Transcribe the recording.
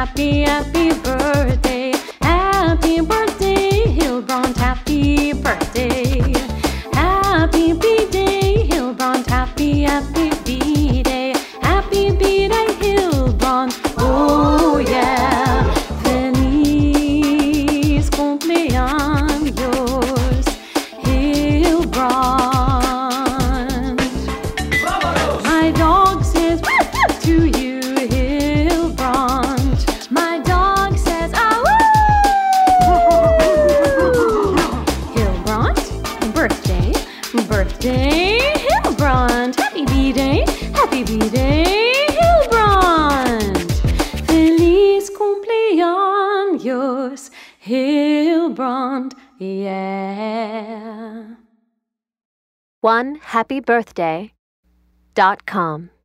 happy, happy birthday. Happy birthday, Hillbrand, happy birthday. Happy B-Day, Hillbrand, happy, happy B-Day. Happy B-Day, Hillbrand, oh yeah. Feliz cumpleaños, Hillbrand. My dog says to you, Hillbrand. My dog says, ah, woo! Hillbrand, birthday, birthday, Hillbrand. Happy B-Day, Hillbrand. Feliz cumpleaños, Hillbrand, yeah. OneHappyBirthday.com